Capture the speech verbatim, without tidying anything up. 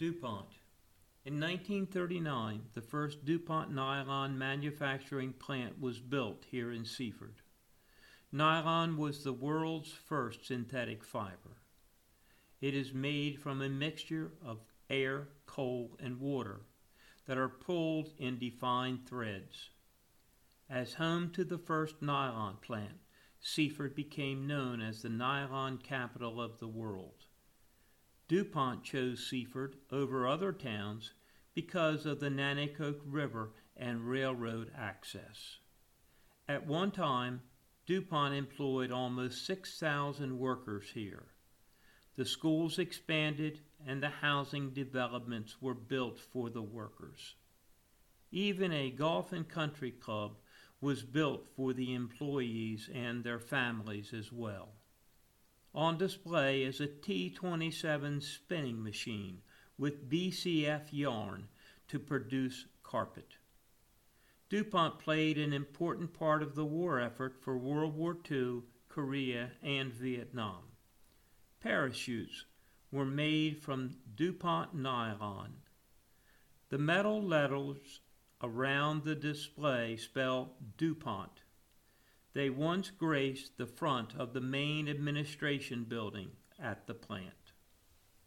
DuPont. In nineteen thirty-nine, the first DuPont nylon manufacturing plant was built here in Seaford. Nylon was the world's first synthetic fiber. It is made from a mixture of air, coal, and water that are pulled in defined threads. As home to the first nylon plant, Seaford became known as the nylon capital of the world. DuPont chose Seaford over other towns because of the Nanticoke River and railroad access. At one time, DuPont employed almost six thousand workers here. The schools expanded and the housing developments were built for the workers. Even a golf and country club was built for the employees and their families as well. On display is a T twenty-seven spinning machine with B C F yarn to produce carpet. DuPont played an important part of the war effort for World War Two, Korea, and Vietnam. Parachutes were made from DuPont nylon. The metal letters around the display spell DuPont. They once graced the front of the main administration building at the plant.